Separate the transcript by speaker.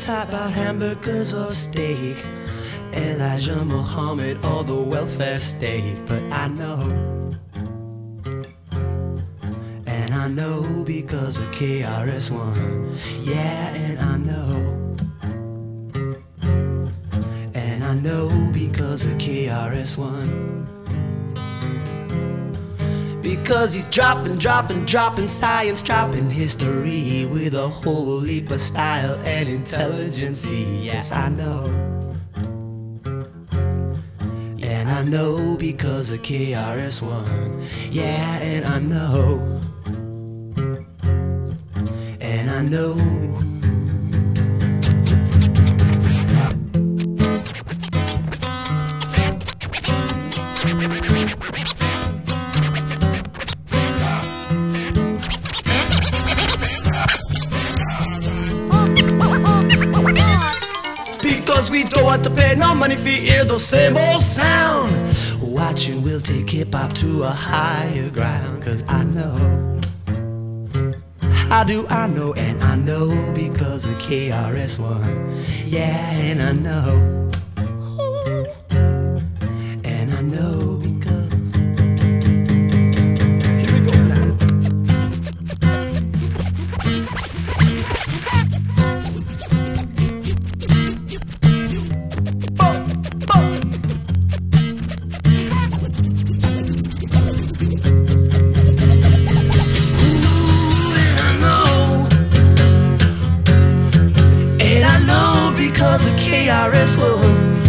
Speaker 1: type about hamburgers or steak, Elijah Muhammad or the welfare state. But I know, and I know because of KRS-One. Yeah, and I know because of KRS-One. Because he's dropping science, dropping history with a whole heap of style and intelligence. Yes, I know. And I know because of KRS-One. Yeah, and I know. And I know. We don't want to pay no money for hear the same old sound. Watching will take hip-hop to a higher ground. Cause I know. How do I know? And I know because of KRS-One. Yeah, and I know. And I know because. Here we go now. Because of KRS-One.